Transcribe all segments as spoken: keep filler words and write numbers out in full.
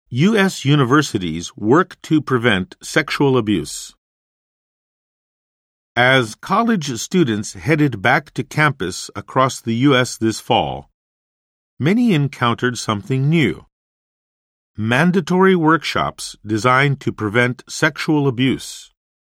U S universities work to prevent sexual abuse. As college students headed back to campus across the U S this fall, many encountered something new: mandatory workshops designed to prevent sexual abuse.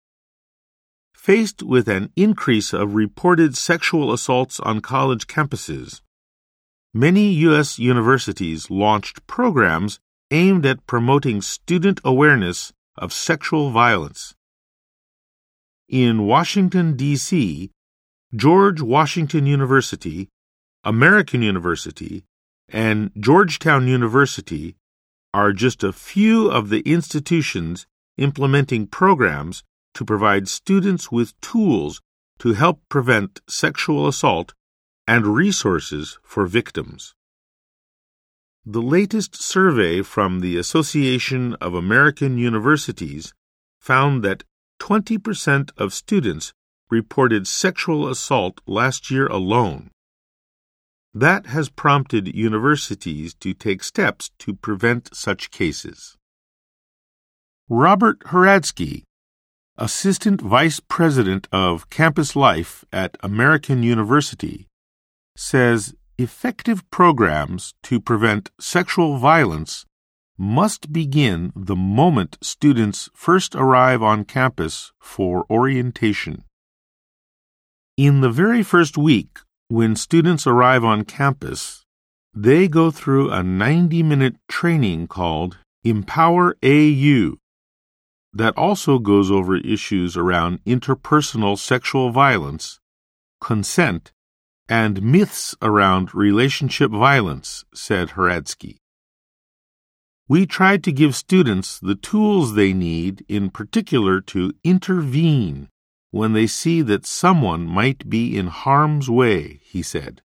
Faced with an increase of reported sexual assaults on college campuses, many U S universities launched programs aimed at promoting student awareness of sexual violence. In Washington, D C, George Washington University, American University, and Georgetown University are just a few of the institutions implementing programs to provide students with tools to help prevent sexual assault and resources for victims. The latest survey from the Association of American Universities found that twenty percent of students reported sexual assault last year alone. That has prompted universities to take steps to prevent such cases. Robert Hradsky, Assistant Vice President of Campus Life at American University, says effective programs to prevent sexual violence must begin the moment students first arrive on campus for orientation. In the very first week, when students arrive on campus, they go through a ninety-minute training called Empower A U that also goes over issues around interpersonal sexual violence, consent, and myths around relationship violence, said Hradsky. We tried to give students the tools they need, in particular to intervene when they see that someone might be in harm's way, he said.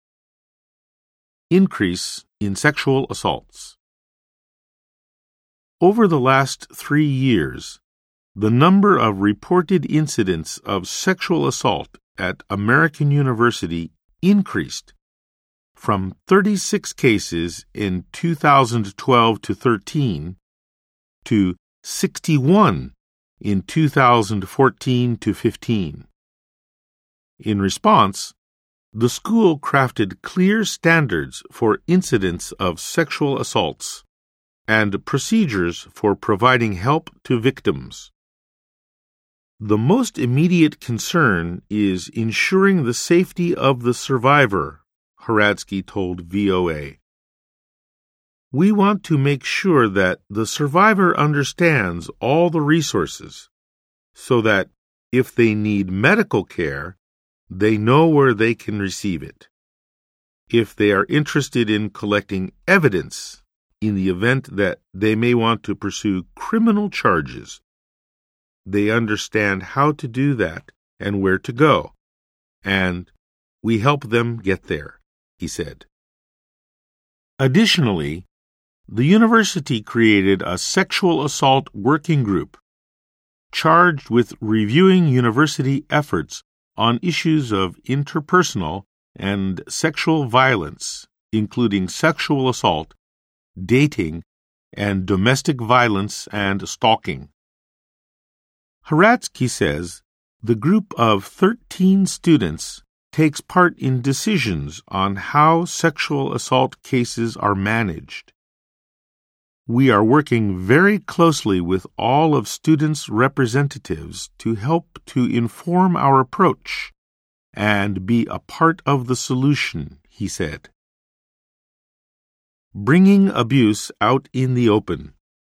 Increase in sexual assaults. Over the last three years, the number of reported incidents of sexual assault at American University increased from thirty-six cases in two thousand twelve to thirteen to sixty-one in two thousand fourteen to fifteen. In response, the school crafted clear standards for incidents of sexual assaults and procedures for providing help to victims. The most immediate concern is ensuring the safety of the survivor, Hradsky told V O A. We want to make sure that the survivor understands all the resources so that if they need medical care, they know where they can receive it. If they are interested in collecting evidence in the event that they may want to pursue criminal charges, they understand how to do that and where to go, and we help them get there, he said. Additionally, the university created a sexual assault working group charged with reviewing university efforts on issues of interpersonal and sexual violence, including sexual assault, dating, and domestic violence and stalking. Hradsky says the group of thirteen students takes part in decisions on how sexual assault cases are managed. We are working very closely with all of students' representatives to help to inform our approach and be a part of the solution, he said. Bringing abuse out in the open.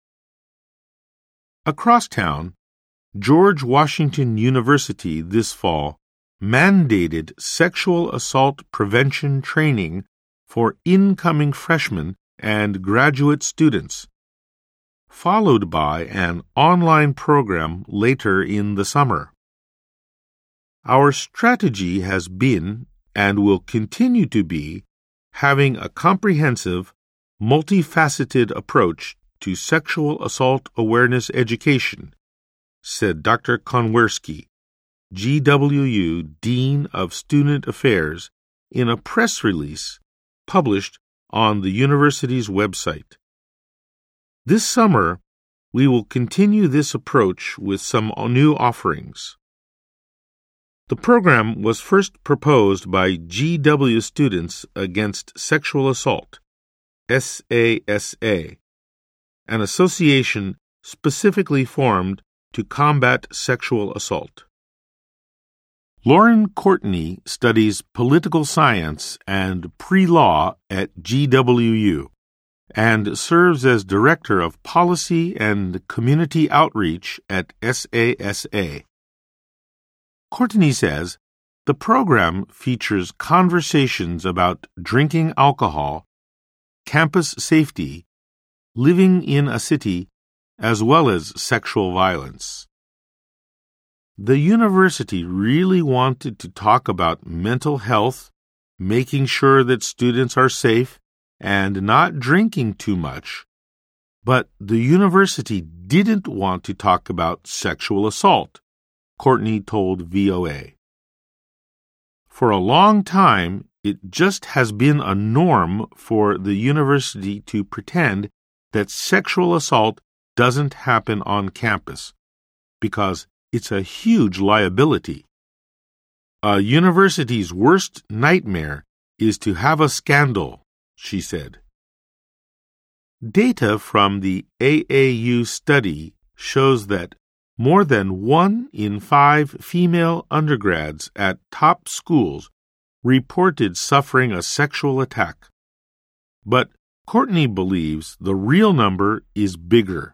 Across town, George Washington University this fall mandated sexual assault prevention training for incoming freshmen and graduate students, followed by an online program later in the summer. Our strategy has been, and will continue to be, having a comprehensive, multifaceted approach to sexual assault awareness education, said Doctor Konwersky, G W U Dean of Student Affairs, in a press release published on the university's website. This summer, we will continue this approach with some new offerings. The program was first proposed by G W Students Against Sexual Assault, S A S A, an association specifically formed to combat sexual assault. Lauren Courtney studies political science and pre-law at G W U and serves as Director of Policy and Community Outreach at S A S A. Courtney says the program features conversations about drinking alcohol, campus safety, living in a city, as well as sexual violence. The university really wanted to talk about mental health, making sure that students are safe, and not drinking too much, but the university didn't want to talk about sexual assault, Courtney told V O A. For a long time, it just has been a norm for the university to pretend that sexual assault doesn't happen on campus, because it's a huge liability. A university's worst nightmare is to have a scandal, she said. Data from the A A U study shows that more than one in five female undergrads at top schools reported suffering a sexual attack. But Courtney believes the real number is bigger.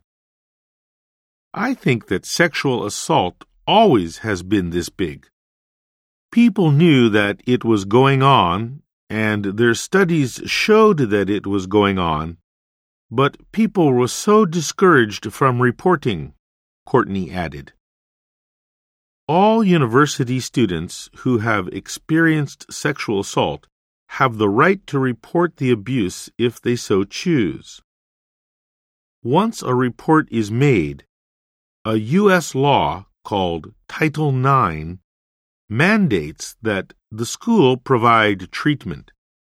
I think that sexual assault always has been this big. People knew that it was going on, and their studies showed that it was going on, but people were so discouraged from reporting, Courtney added. All university students who have experienced sexual assault have the right to report the abuse if they so choose. Once a report is made, a U S law called Title nine mandates that the school provide treatment.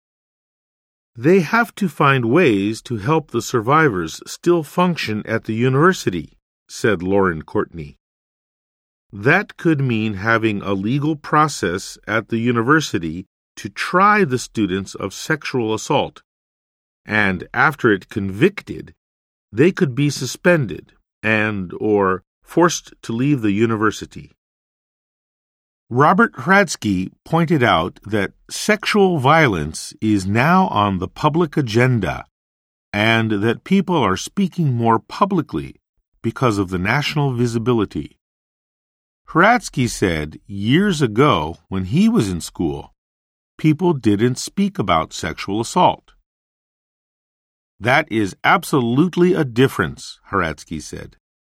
They have to find ways to help the survivors still function at the university, said Lauren Courtney. That could mean having a legal process at the university to try the students of sexual assault, and after it convicted, they could be suspended and or forced to leave the university. Robert Hradsky pointed out that sexual violence is now on the public agenda and that people are speaking more publicly because of the national visibility. Hradsky said years ago when he was in school, people didn't speak about sexual assault. That is absolutely a difference, Hradsky said.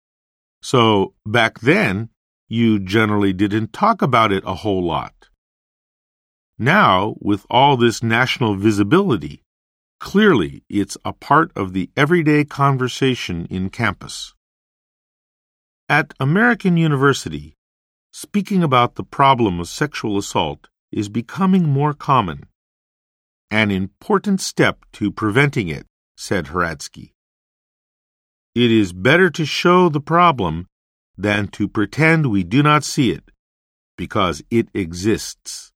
So, back then, you generally didn't talk about it a whole lot. Now, with all this national visibility, clearly it's a part of the everyday conversation in campus. At American University, speaking about the problem of sexual assault is becoming more common. An important step to preventing it, said Hradsky. It is better to show the problem than to pretend we do not see it, because it exists.